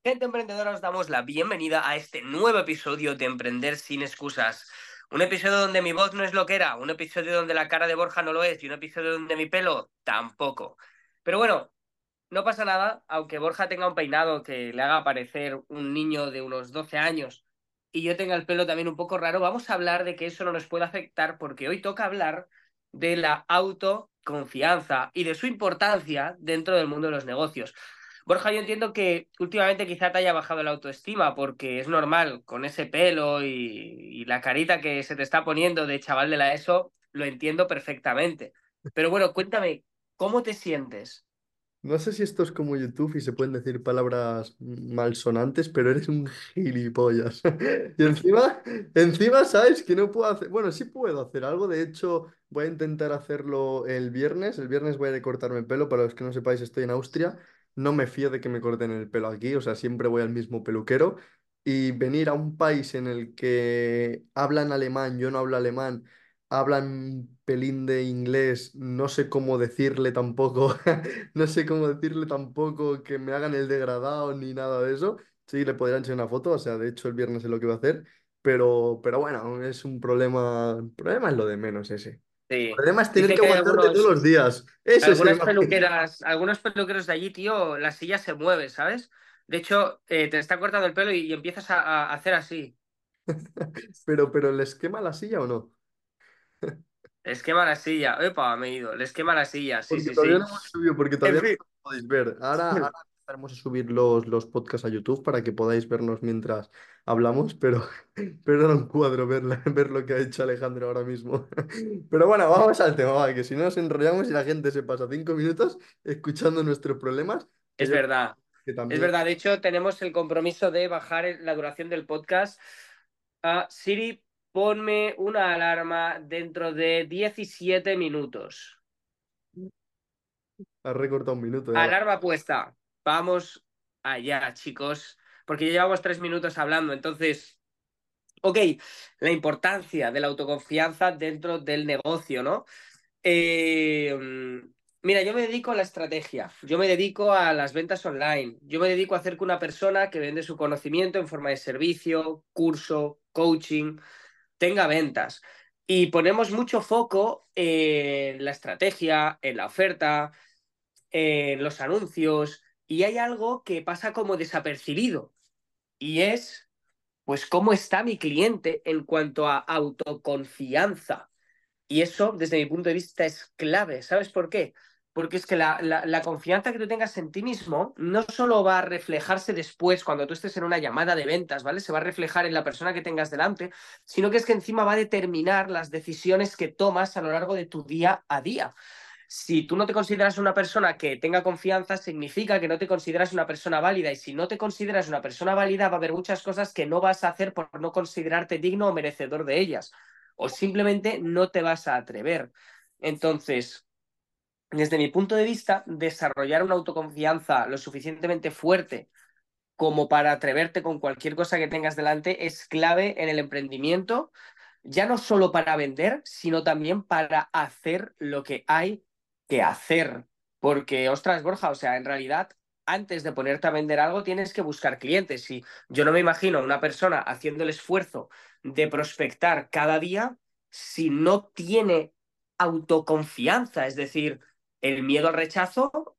Gente emprendedora, os damos la bienvenida a este nuevo episodio de Emprender sin excusas. Un episodio donde mi voz no es lo que era, un episodio donde la cara de Borja no lo es y un episodio donde mi pelo tampoco. Pero bueno, no pasa nada, aunque Borja tenga un peinado que le haga parecer un niño de unos 12 años y yo tenga el pelo también un poco raro, vamos a hablar de que eso no nos puede afectar porque hoy toca hablar de la autoconfianza y de su importancia dentro del mundo de los negocios. Borja, yo entiendo que últimamente quizá te haya bajado la autoestima porque es normal, con ese pelo y la carita que se te está poniendo de chaval de la ESO, lo entiendo perfectamente. Pero bueno, cuéntame, ¿cómo te sientes? No sé si esto es como YouTube y se pueden decir palabras malsonantes, pero eres un gilipollas. Y encima sabes que no puedo hacer. Bueno, sí puedo hacer algo. De hecho, voy a intentar hacerlo el viernes. El viernes voy a ir a cortarme el pelo. Para los que no sepáis, estoy en Austria. No me fío de que me corten el pelo aquí. O sea, siempre voy al mismo peluquero. Y venir a un país en el que hablan alemán, yo no hablo alemán, hablan un pelín de inglés, no sé cómo decirle tampoco. No sé cómo decirle tampoco que me hagan el degradado ni nada de eso. Sí, le podría enseñar una foto, o sea, de hecho el viernes es lo que voy a hacer, pero bueno, es un problema. El problema es lo de menos ese. El Sí. problema es tener Dicen que que hay aguantarte todos los días. Eso es el algunas más. peluqueras, algunos peluqueros de allí, tío, la silla se mueve, ¿sabes? De hecho, te está cortando el pelo y empiezas a hacer así. Pero ¿les quema la silla o no? Les quema la silla. Epa, me he ido. Les quema la silla, sí, Porque sí, todavía sí. no hemos subido, porque En todavía no fin. lo podéis ver. Ahora empezaremos a subir los podcasts a YouTube para que podáis vernos mientras hablamos, pero era un cuadro ver lo que ha hecho Alejandro ahora mismo. Pero bueno, vamos al tema, va, que si no nos enrollamos y la gente se pasa 5 minutos escuchando nuestros problemas, que Es yo creo verdad. que Es también. verdad. De hecho, tenemos el compromiso de bajar la duración del podcast. Siri, ponme una alarma dentro de 17 minutos. Ha recortado un minuto ya. Alarma puesta. Vamos allá, chicos. Porque ya llevamos 3 minutos hablando. Entonces, ok, la importancia de la autoconfianza dentro del negocio, ¿no? Mira, yo me dedico a la estrategia, yo me dedico a las ventas online, yo me dedico a hacer que una persona que vende su conocimiento en forma de servicio, curso, coaching, tenga ventas. Y ponemos mucho foco en la estrategia, en la oferta, en los anuncios, y hay algo que pasa como desapercibido, y es, pues, cómo está mi cliente en cuanto a autoconfianza. Y eso, desde mi punto de vista, es clave. ¿Sabes por qué? Porque es que la confianza que tú tengas en ti mismo no solo va a reflejarse después cuando tú estés en una llamada de ventas, ¿vale? Se va a reflejar en la persona que tengas delante, sino que es que encima va a determinar las decisiones que tomas a lo largo de tu día a día. Si tú no te consideras una persona que tenga confianza, significa que no te consideras una persona válida. Y si no te consideras una persona válida, va a haber muchas cosas que no vas a hacer por no considerarte digno o merecedor de ellas. O simplemente no te vas a atrever. Entonces, desde mi punto de vista, desarrollar una autoconfianza lo suficientemente fuerte como para atreverte con cualquier cosa que tengas delante es clave en el emprendimiento, ya no solo para vender, sino también para hacer lo que hay que hacer. Porque, ostras, Borja, o sea, en realidad, antes de ponerte a vender algo, tienes que buscar clientes. Y yo no me imagino una persona haciendo el esfuerzo de prospectar cada día si no tiene autoconfianza, es decir, el miedo al rechazo.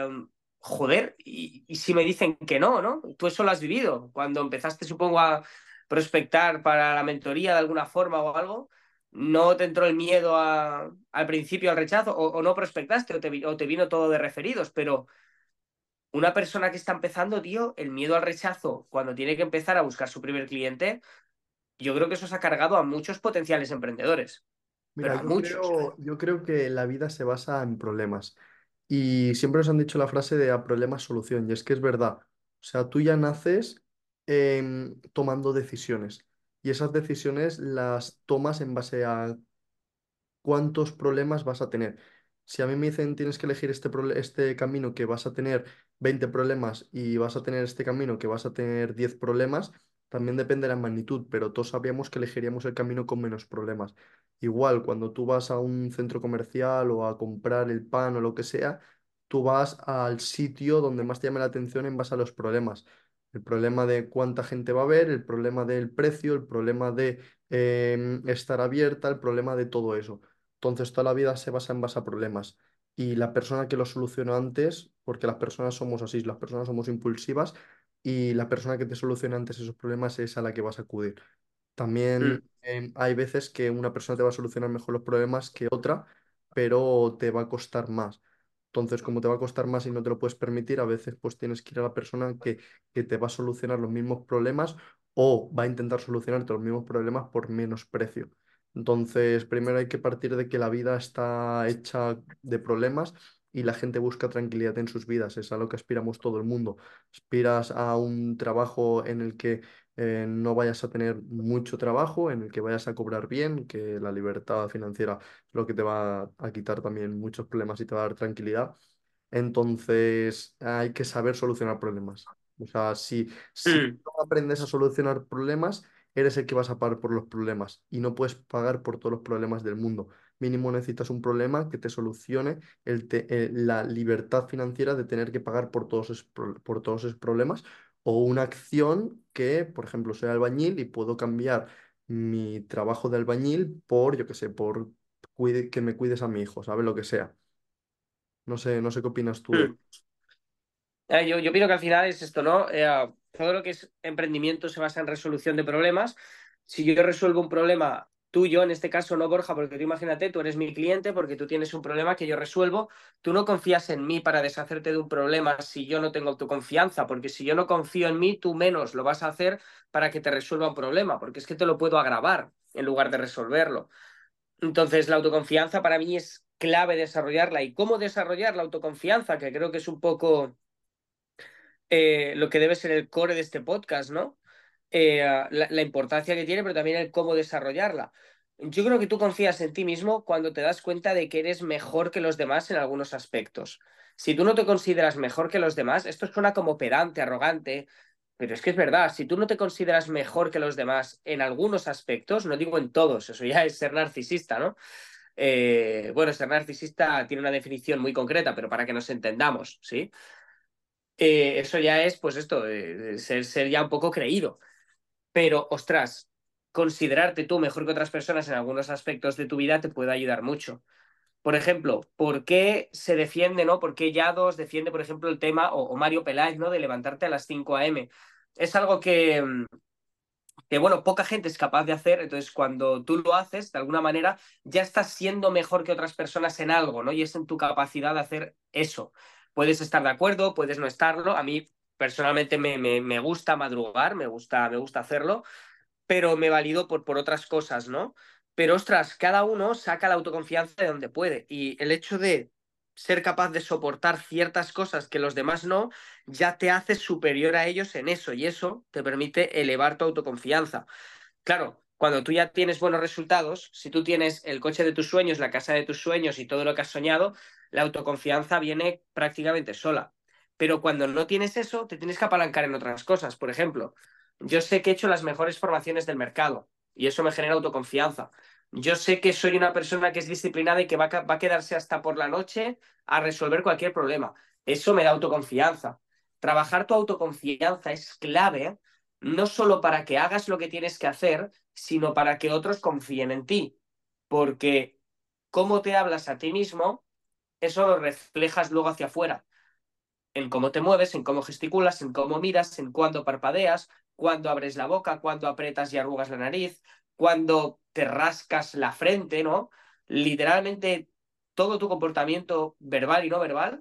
Joder, y si me dicen que no, ¿no? Tú eso lo has vivido. Cuando empezaste, supongo, a prospectar para la mentoría de alguna forma o algo, ¿no te entró el miedo al principio al rechazo? O no prospectaste o te vino todo de referidos, pero una persona que está empezando, tío, el miedo al rechazo cuando tiene que empezar a buscar su primer cliente, yo creo que eso se ha cargado a muchos potenciales emprendedores, Mira, pero a muchos. yo creo que la vida se basa en problemas. Y siempre nos han dicho la frase de a problemas solución, y es que es verdad. O sea, tú ya naces tomando decisiones, y esas decisiones las tomas en base a cuántos problemas vas a tener. Si a mí me dicen tienes que elegir este camino que vas a tener 20 problemas y vas a tener este camino que vas a tener 10 problemas, también depende de la magnitud, pero todos sabíamos que elegiríamos el camino con menos problemas. Igual, cuando tú vas a un centro comercial o a comprar el pan o lo que sea, tú vas al sitio donde más te llame la atención en base a los problemas. El problema de cuánta gente va a ver, el problema del precio, el problema de estar abierta, el problema de todo eso. Entonces, toda la vida se basa en base a problemas. Y la persona que lo solucionó antes, porque las personas somos así, las personas somos impulsivas, y la persona que te soluciona antes esos problemas es a la que vas a acudir. Mm, También hay veces que una persona te va a solucionar mejor los problemas que otra, pero te va a costar más. Entonces, como te va a costar más y no te lo puedes permitir, a veces pues tienes que ir a la persona que te va a solucionar los mismos problemas o va a intentar solucionarte los mismos problemas por menos precio. Entonces, primero hay que partir de que la vida está hecha de problemas y la gente busca tranquilidad en sus vidas. Es a lo que aspiramos todo el mundo. Aspiras a un trabajo en el que no vayas a tener mucho trabajo, en el que vayas a cobrar bien, que la libertad financiera es lo que te va a quitar también muchos problemas y te va a dar tranquilidad. Entonces hay que saber solucionar problemas. O sea, si mm, no aprendes a solucionar problemas, eres el que vas a pagar por los problemas y no puedes pagar por todos los problemas del mundo. Mínimo necesitas un problema que te solucione la libertad financiera de tener que pagar por todos esos problemas o una acción que, por ejemplo, soy albañil y puedo cambiar mi trabajo de albañil por, yo qué sé, por que me cuides a mi hijo, ¿sabes? Lo que sea. No sé qué opinas tú de eso. mm. Yo opino que al final es esto, ¿no? Todo lo que es emprendimiento se basa en resolución de problemas. Si yo resuelvo un problema tuyo, en este caso no Borja, porque tú imagínate, tú eres mi cliente porque tú tienes un problema que yo resuelvo, tú no confías en mí para deshacerte de un problema si yo no tengo autoconfianza, porque si yo no confío en mí, tú menos lo vas a hacer para que te resuelva un problema, porque es que te lo puedo agravar en lugar de resolverlo. Entonces, la autoconfianza para mí es clave desarrollarla. ¿Y cómo desarrollar la autoconfianza? Que creo que es un poco lo que debe ser el core de este podcast, ¿no? La importancia que tiene, pero también el cómo desarrollarla. Yo creo que tú confías en ti mismo cuando te das cuenta de que eres mejor que los demás en algunos aspectos. Si tú no te consideras mejor que los demás, esto suena como pedante, arrogante, pero es que es verdad, si tú no te consideras mejor que los demás en algunos aspectos, no digo en todos, eso ya es ser narcisista, ¿no? Bueno, ser narcisista tiene una definición muy concreta, pero para que nos entendamos, ¿sí? Eso ya es, pues esto, ser ya un poco creído. Pero, ostras, considerarte tú mejor que otras personas en algunos aspectos de tu vida te puede ayudar mucho. Por ejemplo, ¿por qué se defiende, ¿no? ¿Por qué Yados defiende, por ejemplo, el tema, o Mario Peláez, ¿no? De levantarte a las 5 a.m.? Es algo que, bueno, poca gente es capaz de hacer, entonces cuando tú lo haces, de alguna manera, ya estás siendo mejor que otras personas en algo, ¿no? Y es en tu capacidad de hacer eso. Puedes estar de acuerdo, puedes no estarlo. A mí personalmente me gusta madrugar, me gusta hacerlo, pero me valido por otras cosas, ¿no? Pero ostras, cada uno saca la autoconfianza de donde puede y el hecho de ser capaz de soportar ciertas cosas que los demás no, ya te hace superior a ellos en eso y eso te permite elevar tu autoconfianza. Claro, cuando tú ya tienes buenos resultados, si tú tienes el coche de tus sueños, la casa de tus sueños y todo lo que has soñado, la autoconfianza viene prácticamente sola. Pero cuando no tienes eso, te tienes que apalancar en otras cosas. Por ejemplo, yo sé que he hecho las mejores formaciones del mercado y eso me genera autoconfianza. Yo sé que soy una persona que es disciplinada y que va a quedarse hasta por la noche a resolver cualquier problema. Eso me da autoconfianza. Trabajar tu autoconfianza es clave, no solo para que hagas lo que tienes que hacer, sino para que otros confíen en ti. Porque cómo te hablas a ti mismo, eso lo reflejas luego hacia afuera, en cómo te mueves, en cómo gesticulas, en cómo miras, en cuándo parpadeas, cuándo abres la boca, cuándo aprietas y arrugas la nariz, cuándo te rascas la frente, ¿no? Literalmente todo tu comportamiento verbal y no verbal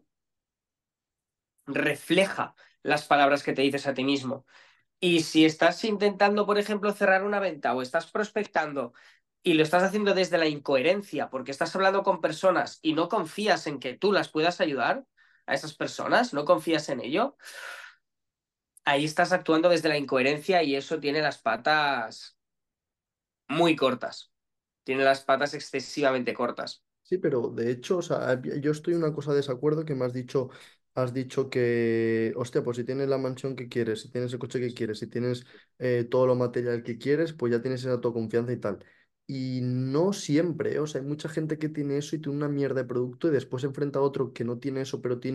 refleja las palabras que te dices a ti mismo. Y si estás intentando, por ejemplo, cerrar una venta o estás prospectando y lo estás haciendo desde la incoherencia, porque estás hablando con personas y no confías en que tú las puedas ayudar a esas personas, no confías en ello, ahí estás actuando desde la incoherencia y eso tiene las patas muy cortas, tiene las patas excesivamente cortas. Sí, pero de hecho, o sea, yo estoy en una cosa de desacuerdo que me has dicho que, hostia, pues si tienes la mansión que quieres, si tienes el coche que quieres, si tienes todo lo material que quieres, pues ya tienes esa autoconfianza y tal. Y no siempre, ¿eh? O sea, hay mucha gente que tiene eso y tiene una mierda de producto y después se enfrenta a otro que no tiene eso, pero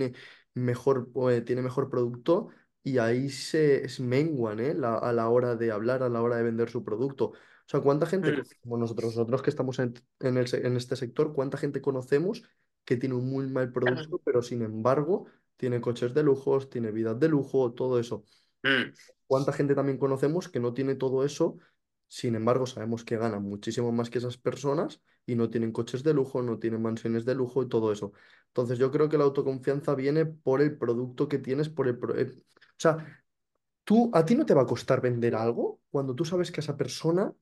tiene mejor producto y ahí se menguan, ¿eh? A la hora de hablar, a la hora de vender su producto. O sea, ¿cuánta gente Mm, conocemos nosotros que estamos en este sector, cuánta gente conocemos que tiene un muy mal producto, pero sin embargo tiene coches de lujos, tiene vidas de lujo, todo eso? mm, ¿Cuánta gente también conocemos que no tiene todo eso? Sin embargo, sabemos que ganan muchísimo más que esas personas y no tienen coches de lujo, no tienen mansiones de lujo y todo eso. Entonces, yo creo que la autoconfianza viene por el producto que tienes, o sea, a ti no te va a costar vender algo cuando tú sabes que a esa persona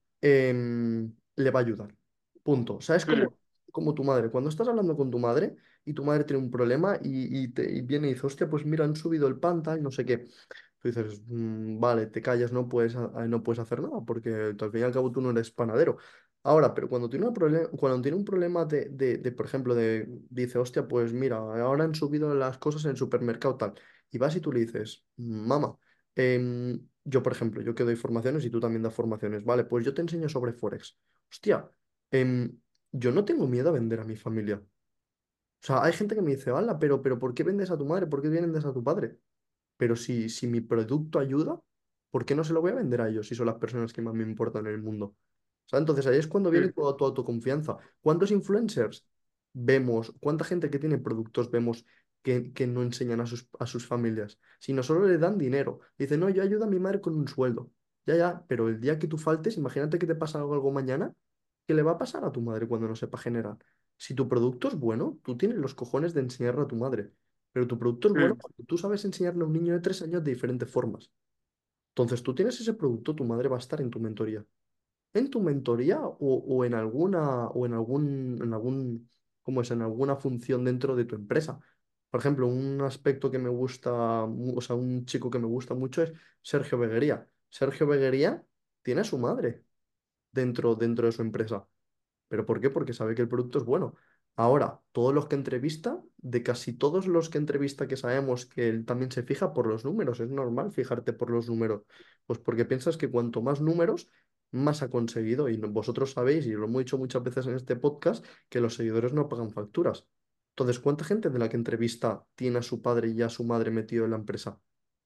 le va a ayudar. Punto. O sea, es mm, como tu madre. Cuando estás hablando con tu madre y tu madre tiene un problema y viene y dice, hostia, pues mira, han subido el pan, tal, no sé qué. Tú dices, vale, te callas, no puedes hacer nada, porque al fin y al cabo tú no eres panadero. Ahora, pero cuando tiene un problema por ejemplo, dice, hostia, pues mira, ahora han subido las cosas en el supermercado tal, y vas y tú le dices, mamá, yo, por ejemplo, yo que doy formaciones y tú también das formaciones, vale, pues yo te enseño sobre Forex. Hostia, em, yo no tengo miedo a vender a mi familia. O sea, hay gente que me dice, hala, pero ¿por qué vendes a tu madre? ¿Por qué vendes a tu padre? Pero si mi producto ayuda, ¿por qué no se lo voy a vender a ellos si son las personas que más me importan en el mundo? O sea, entonces ahí es cuando viene mm, toda tu autoconfianza. ¿Cuántos influencers vemos? ¿Cuánta gente que tiene productos vemos que no enseñan a sus familias? Sino solo le dan dinero. Dicen, no, yo ayudo a mi madre con un sueldo. Ya, ya, pero el día que tú faltes, imagínate que te pasa algo mañana, ¿qué le va a pasar a tu madre cuando no sepa generar? Si tu producto es bueno, tú tienes los cojones de enseñarle a tu madre. Pero tu producto es bueno mm. porque tú sabes enseñarle a un niño de 3 años de diferentes formas. Entonces, tú tienes ese producto, tu madre va a estar en tu mentoría. En tu mentoría o en alguna, o en algún, ¿cómo es? En alguna función dentro de tu empresa. Por ejemplo, un aspecto que me gusta, o sea, un chico que me gusta mucho es Sergio Beguería. Sergio Beguería tiene a su madre dentro de su empresa. ¿Pero por qué? Porque sabe que el producto es bueno. Ahora, todos los que entrevista, de casi todos los que entrevista que sabemos que él también se fija por los números, es normal fijarte por los números, pues porque piensas que cuanto más números, más ha conseguido. Y vosotros sabéis, y lo hemos dicho muchas veces en este podcast, que los seguidores no pagan facturas. Entonces, ¿cuánta gente de la que entrevista tiene a su padre y a su madre metido en la empresa?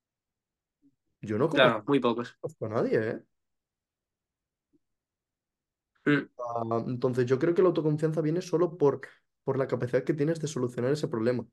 Yo no Claro, muy pocos. conozco a nadie, ¿eh? Mm. Entonces, yo creo que la autoconfianza viene solo por la capacidad que tienes de solucionar ese problema.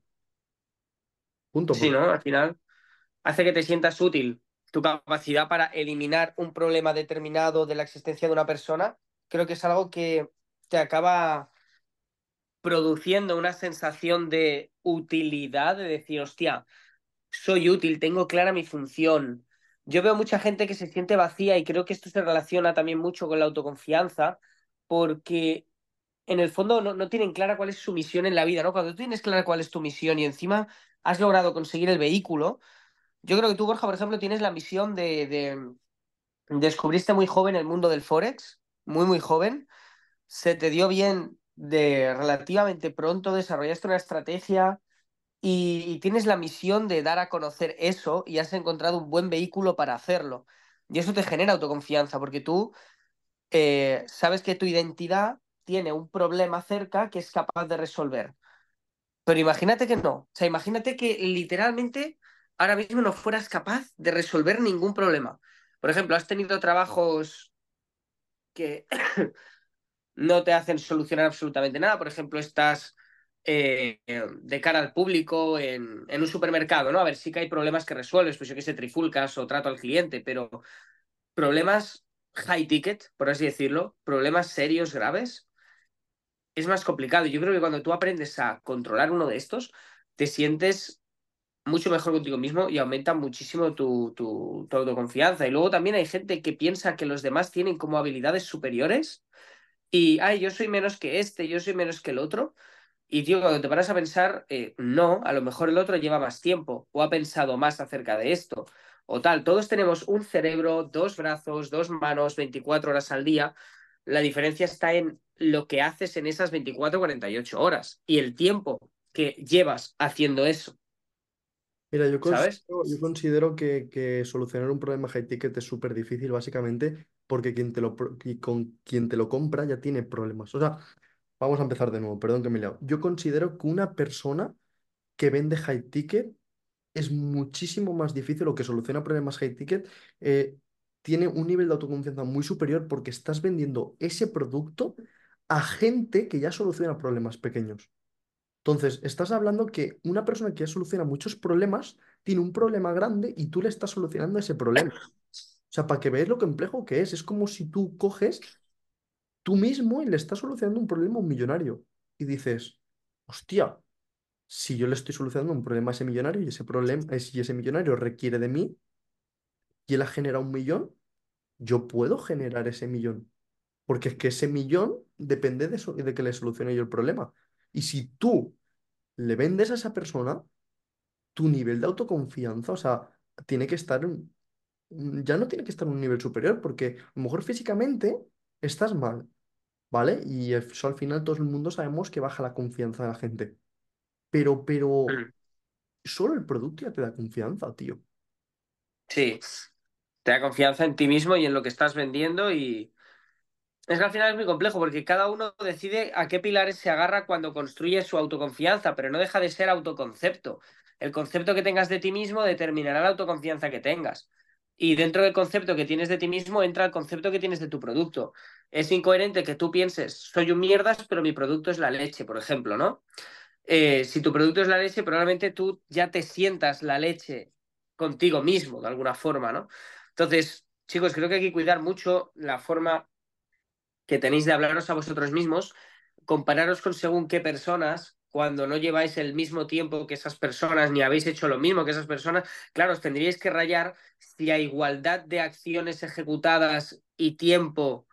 Punto. Sí, ¿no? Al final hace que te sientas útil. Tu capacidad para eliminar un problema determinado de la existencia de una persona, creo que es algo que te acaba produciendo una sensación de utilidad, de decir, hostia, soy útil, tengo clara mi función. Yo veo mucha gente que se siente vacía y creo que esto se relaciona también mucho con la autoconfianza, porque en el fondo no tienen clara cuál es su misión en la vida, ¿no? Cuando tú tienes clara cuál es tu misión y encima has logrado conseguir el vehículo, yo creo que tú, Borja, por ejemplo, tienes la misión de descubriste muy joven el mundo del Forex, muy, muy joven, se te dio bien de relativamente pronto, desarrollaste una estrategia y tienes la misión de dar a conocer eso y has encontrado un buen vehículo para hacerlo. Y eso te genera autoconfianza, porque tú sabes que tu identidad tiene un problema cerca que es capaz de resolver. Pero imagínate que no. O sea, imagínate que literalmente ahora mismo no fueras capaz de resolver ningún problema. Por ejemplo, has tenido trabajos que no te hacen solucionar absolutamente nada. Por ejemplo, estás de cara al público en un supermercado, ¿no? A ver, sí que hay problemas que resuelves, pues yo que sé, trifulcas o trato al cliente, pero problemas high ticket, por así decirlo, problemas serios, graves, es más complicado. Yo creo que cuando tú aprendes a controlar uno de estos, te sientes mucho mejor contigo mismo y aumenta muchísimo tu autoconfianza. Y luego también hay gente que piensa que los demás tienen como habilidades superiores y, ay, yo soy menos que este, yo soy menos que el otro. Y, tío, cuando te paras a pensar, no, a lo mejor el otro lleva más tiempo o ha pensado más acerca de esto o tal. Todos tenemos un cerebro, dos brazos, dos manos, 24 horas al día. La diferencia está en lo que haces en esas 24 48 horas y el tiempo que llevas haciendo eso. Mira, ¿sabes? yo considero que solucionar un problema high ticket es súper difícil, básicamente, porque con quien te lo compra ya tiene problemas. O sea, vamos a empezar de nuevo, perdón que me he liado. Yo considero que una persona que vende high ticket es muchísimo más difícil o que soluciona problemas high ticket, eh, tiene un nivel de autoconfianza muy superior porque estás vendiendo ese producto a gente que ya soluciona problemas pequeños. Entonces, estás hablando que una persona que ya soluciona muchos problemas tiene un problema grande y tú le estás solucionando ese problema. O sea, para que veas lo complejo que es como si tú coges tú mismo y le estás solucionando un problema a un millonario. Y dices, hostia, si yo le estoy solucionando un problema a ese millonario y ese problema, y ese millonario requiere de mí y él ha generado 1 millón, yo puedo generar ese millón. Porque es que ese millón depende de que le solucione yo el problema. Y si tú le vendes a esa persona, tu nivel de autoconfianza, o sea, tiene que estar, ya no tiene que estar en un nivel superior, porque a lo mejor físicamente estás mal, ¿vale? Y eso al final todo el mundo sabemos que baja la confianza de la gente. Pero Mm. solo el producto ya te da confianza, tío. Sí, te da confianza en ti mismo y en lo que estás vendiendo y es que al final es muy complejo porque cada uno decide a qué pilares se agarra cuando construye su autoconfianza, pero no deja de ser autoconcepto. El concepto que tengas de ti mismo determinará la autoconfianza que tengas. Y dentro del concepto que tienes de ti mismo entra el concepto que tienes de tu producto. Es incoherente que tú pienses, soy un mierdas, pero mi producto es la leche, por ejemplo, ¿no? Si tu producto es la leche, probablemente tú ya te sientas la leche contigo mismo, de alguna forma, ¿no? Entonces, chicos, creo que hay que cuidar mucho la forma que tenéis de hablaros a vosotros mismos, compararos con según qué personas, cuando no lleváis el mismo tiempo que esas personas, ni habéis hecho lo mismo que esas personas, claro, os tendríais que rayar si a igualdad de acciones ejecutadas y tiempo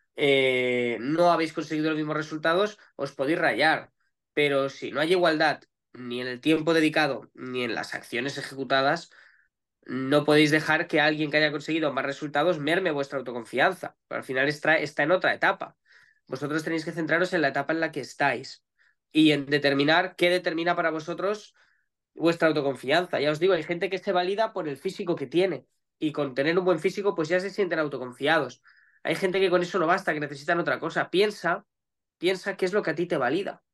no habéis conseguido los mismos resultados, os podéis rayar. Pero si no hay igualdad ni en el tiempo dedicado ni en las acciones ejecutadas, no podéis dejar que alguien que haya conseguido más resultados merme vuestra autoconfianza. Pero al final está en otra etapa. Vosotros tenéis que centraros en la etapa en la que estáis y en determinar qué determina para vosotros vuestra autoconfianza. Ya os digo, hay gente que se valida por el físico que tiene y con tener un buen físico pues ya se sienten autoconfiados. Hay gente que con eso no basta, que necesitan otra cosa. Piensa qué es lo que a ti te valida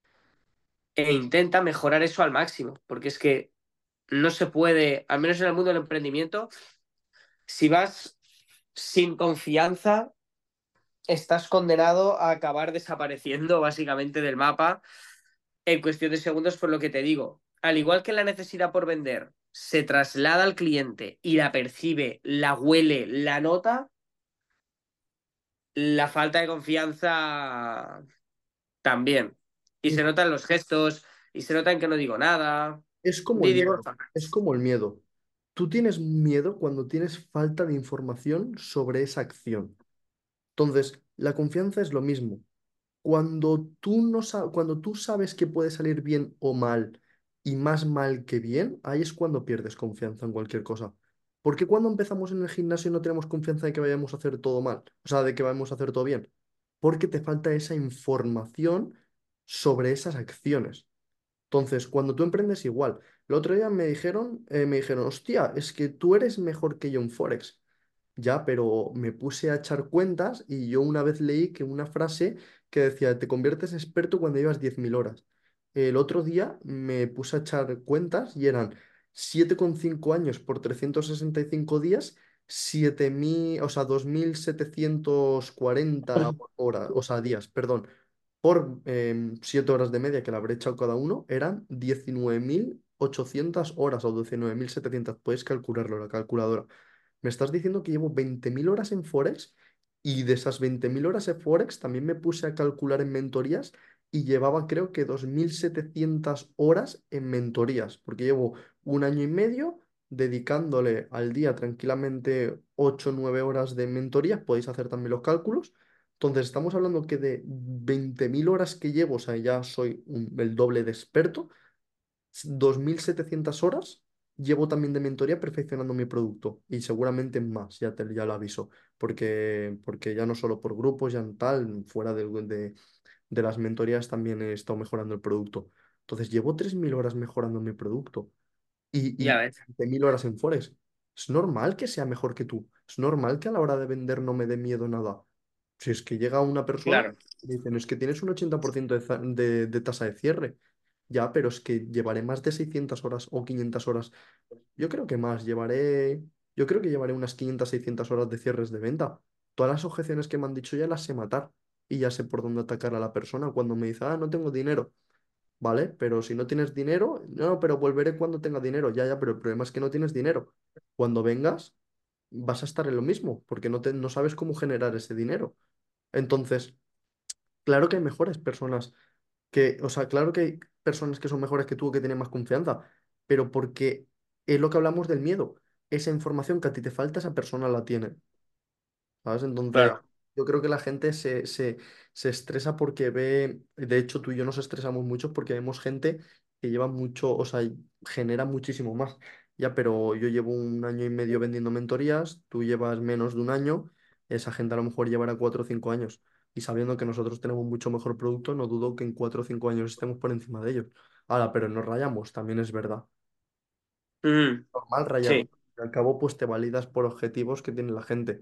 e intenta mejorar eso al máximo, porque es que no se puede, al menos en el mundo del emprendimiento, si vas sin confianza, estás condenado a acabar desapareciendo básicamente del mapa en cuestión de segundos, por lo que te digo. Al igual que la necesidad por vender se traslada al cliente y la percibe, la huele, la nota, la falta de confianza también. Y se Mira, notan los gestos, y se nota en que no digo nada. es como el Didi, miedo, porfa. es como el miedo. Tú tienes miedo cuando tienes falta de información sobre esa acción. Entonces, la confianza es lo mismo. Cuando tú, no cuando tú sabes que puede salir bien o mal y más mal que bien, ahí es cuando pierdes confianza en cualquier cosa. ¿Por qué cuando empezamos en el gimnasio no tenemos confianza de que vayamos a hacer todo mal? O sea, de que vamos a hacer todo bien. Porque te falta esa información sobre esas acciones. Entonces, cuando tú emprendes igual. El otro día me dijeron, hostia, es que tú eres mejor que yo en Forex. Ya, pero me puse a echar cuentas y yo una vez leí que una frase que decía, te conviertes en experto cuando llevas 10.000 horas. El otro día me puse a echar cuentas y eran 7,5 años por 365 días, 7.000, o sea, 2.740 horas, o sea, días, perdón, por 7 horas de media que le habré echado cada uno, eran 19.800 horas o 19.700. Puedes calcularlo, la calculadora. Me estás diciendo que llevo 20.000 horas en Forex y de esas 20.000 horas en Forex también me puse a calcular en mentorías y llevaba creo que 2.700 horas en mentorías, porque llevo 1 año y medio dedicándole al día tranquilamente 8 o 9 horas de mentorías, podéis hacer también los cálculos. Entonces estamos hablando que de 20.000 horas que llevo, o sea, ya soy el doble de experto. 2.700 horas llevo también de mentoría perfeccionando mi producto y seguramente más, ya lo aviso, porque ya no solo por grupos, ya en tal, fuera de las mentorías también he estado mejorando el producto. Entonces llevo 3.000 horas mejorando mi producto. y Ya ves. 1000 horas en Forex. Es normal que sea mejor que tú. Es normal que a la hora de vender no me dé miedo nada. Si es que llega una persona Claro. y dice, no, es que tienes un 80% de tasa de cierre. Ya, pero es que llevaré más de 600 horas o 500 horas. Yo creo que más, yo creo que llevaré unas 500, 600 horas de cierres de venta. Todas las objeciones que me han dicho ya las sé matar y ya sé por dónde atacar a la persona cuando me dice, no tengo dinero. ¿Vale? Pero si no tienes dinero, no, pero volveré cuando tenga dinero. Ya, ya, pero el problema es que no tienes dinero. Cuando vengas, vas a estar en lo mismo, porque no sabes cómo generar ese dinero. Entonces, claro que hay mejores personas o sea, claro que hay personas que son mejores que tú o que tienen más confianza, pero porque es lo que hablamos del miedo. Esa información que a ti te falta, esa persona la tiene. ¿Sabes? Entonces, Claro. yo creo que la gente se estresa porque ve, de hecho tú y yo nos estresamos mucho porque vemos gente que lleva mucho, o sea, genera muchísimo más. Ya, pero yo llevo un año y medio vendiendo mentorías, tú llevas menos de un año, esa gente a lo mejor llevará 4 o 5 años. Y sabiendo que nosotros tenemos mucho mejor producto, no dudo que en 4 o 5 años estemos por encima de ellos. Ahora, pero nos rayamos, también es verdad. Mm, Normal rayarnos. sí, Al cabo, pues te validas por objetivos que tiene la gente.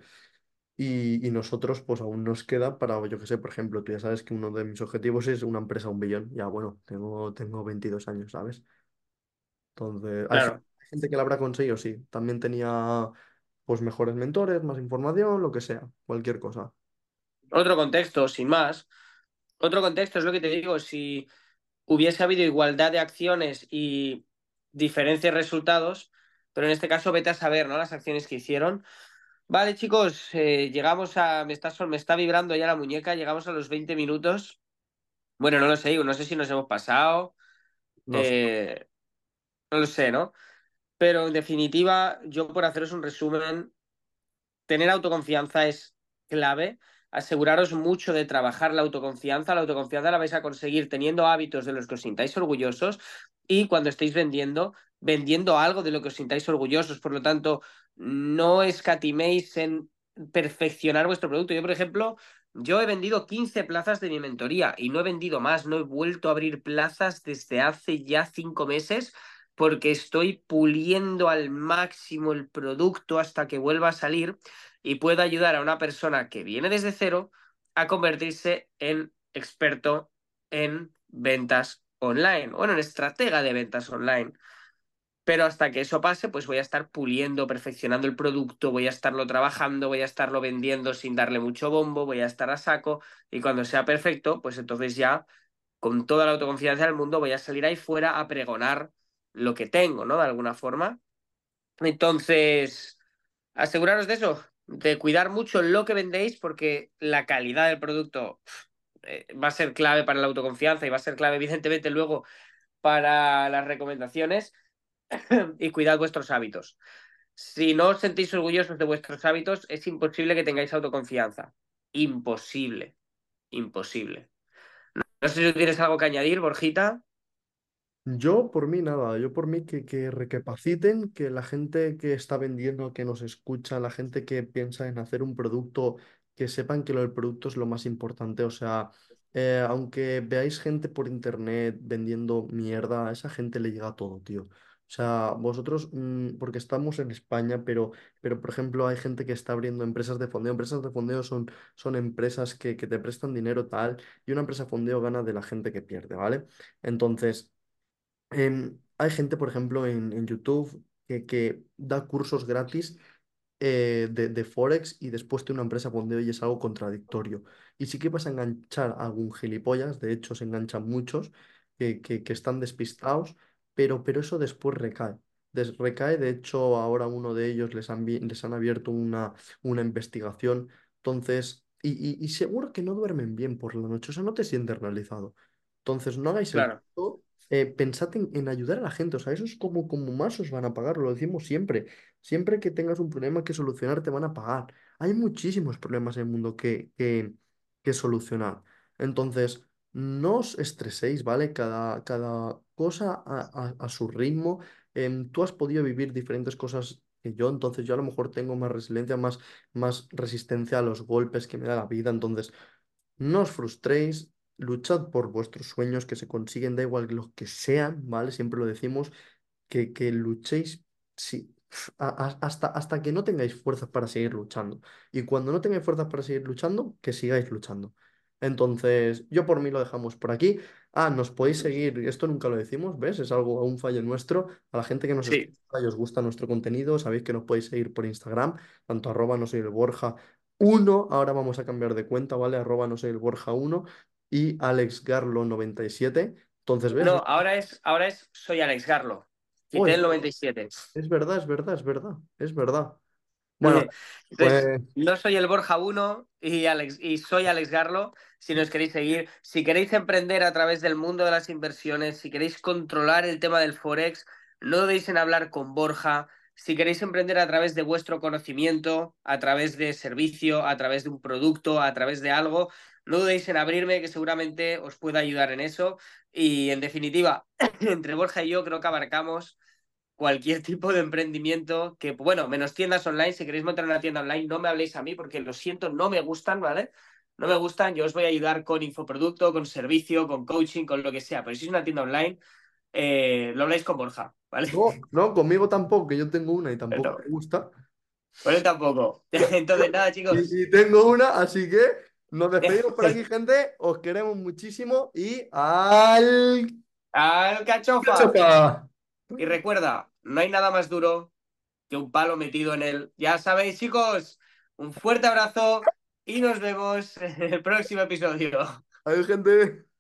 Y nosotros, pues aún nos queda para, yo que sé, por ejemplo, tú ya sabes que uno de mis objetivos es una empresa a 1 billón. Ya, bueno, tengo 22 años, ¿sabes? Entonces, claro. hay gente que la habrá conseguido, sí. También tenía, pues, mejores mentores, más información, lo que sea, cualquier cosa. Otro contexto, sin más. Otro contexto es lo que te digo. Si hubiese habido igualdad de acciones y diferentes resultados, pero en este caso vete a saber, ¿no? Las acciones que hicieron. Vale, chicos, llegamos a. Me está vibrando ya la muñeca, llegamos a los 20 minutos. Bueno, no lo sé, no sé si nos hemos pasado. No sé. eh, no lo sé, ¿no? Pero en definitiva, yo por haceros un resumen, tener autoconfianza es clave. Aseguraros mucho de trabajar la autoconfianza. La autoconfianza la vais a conseguir teniendo hábitos de los que os sintáis orgullosos y cuando estéis vendiendo, vendiendo algo de lo que os sintáis orgullosos. Por lo tanto, no escatiméis en perfeccionar vuestro producto. Yo, por ejemplo, yo he vendido 15 plazas de mi mentoría y no he vendido más. No he vuelto a abrir plazas desde hace ya 5 meses porque estoy puliendo al máximo el producto hasta que vuelva a salir y pueda ayudar a una persona que viene desde cero a convertirse en experto en ventas online, bueno, en estratega de ventas online. Pero hasta que eso pase, pues voy a estar puliendo, perfeccionando el producto, voy a estarlo trabajando, voy a estarlo vendiendo sin darle mucho bombo, voy a estar a saco y cuando sea perfecto, pues entonces ya con toda la autoconfianza del mundo voy a salir ahí fuera a pregonar lo que tengo, ¿no? De alguna forma. Entonces, aseguraros de eso, de cuidar mucho lo que vendéis porque la calidad del producto va a ser clave para la autoconfianza y va a ser clave, evidentemente, luego para las recomendaciones y cuidad vuestros hábitos. Si no os sentís orgullosos de vuestros hábitos, es imposible que tengáis autoconfianza. Imposible, imposible. No sé si tienes algo que añadir, Borjita. Yo por mí nada, yo por mí que recapaciten, que la gente que está vendiendo, que nos escucha, la gente que piensa en hacer un producto, que sepan que lo del producto es lo más importante. O sea, aunque veáis gente por internet vendiendo mierda, a esa gente le llega todo, tío. O sea, vosotros, porque estamos en España, pero por ejemplo hay gente que está abriendo empresas de fondeo. Empresas de fondeo son empresas que te prestan dinero tal, y una empresa de fondeo gana de la gente que pierde, ¿vale? Entonces... hay gente, por ejemplo, en YouTube que da cursos gratis de Forex y después tiene una empresa fondeo y es algo contradictorio. Y sí que vas a enganchar a algún gilipollas, de hecho se enganchan muchos que están despistados, pero eso después recae. Recae, de hecho ahora uno de ellos les han abierto una investigación, entonces, y seguro que no duermen bien por la noche, o sea, no te sientes realizado. Entonces, no hagáis el Claro, tonto, pensad en ayudar a la gente, o sea, eso es como más os van a pagar, lo decimos siempre. Siempre que tengas un problema que solucionar, te van a pagar. Hay muchísimos problemas en el mundo que solucionar. Entonces, no os estreséis, ¿vale? Cada cosa a su ritmo. Tú has podido vivir diferentes cosas que yo, entonces yo a lo mejor tengo más resiliencia, más resistencia a los golpes que me da la vida. Entonces, no os frustréis, luchad por vuestros sueños que se consiguen, da igual los que sean, ¿vale? Siempre lo decimos. que luchéis sí, hasta que no tengáis fuerzas para seguir luchando. Y cuando no tengáis fuerzas para seguir luchando, que sigáis luchando. Entonces, yo por mí lo dejamos por aquí. Ah, nos podéis seguir, esto nunca lo decimos, ¿ves? Es algo, un fallo nuestro. A la gente que nos escucha Sí. y os gusta nuestro contenido, sabéis que nos podéis seguir por Instagram, tanto arroba no soy el Borja uno, ahora vamos a cambiar de cuenta, ¿vale? Arroba no soy el Borja uno y Alex Garlo 97. Entonces, ¿ves? No, ahora es soy Alex Garlo. Oh, Quité el 97. es verdad, es verdad, es verdad, es verdad. Bueno, Entonces, pues no soy el Borja uno y soy Alex Garlo. Si nos queréis seguir, si queréis emprender a través del mundo de las inversiones, si queréis controlar el tema del Forex, no dudéis en hablar con Borja. Si queréis emprender a través de vuestro conocimiento, a través de servicio, a través de un producto, a través de algo, no dudéis en abrirme, que seguramente os pueda ayudar en eso. Y en definitiva, entre Borja y yo creo que abarcamos cualquier tipo de emprendimiento que, bueno, menos tiendas online. Si queréis montar una tienda online, no me habléis a mí porque lo siento, no me gustan, ¿vale? No me gustan, yo os voy a ayudar con infoproducto, con servicio, con coaching, con lo que sea. Pero si es una tienda online, lo habláis con Borja, ¿vale? no, no, conmigo tampoco, que yo tengo una y tampoco Pero, me gusta. bueno, tampoco. Entonces, nada, chicos. Y tengo una, así que nos despedimos por aquí, gente. Os queremos muchísimo y al ¡Al cachofa! cachofa. Y recuerda, no hay nada más duro que un palo metido en él. Ya sabéis, chicos, un fuerte abrazo y nos vemos en el próximo episodio. Adiós, gente.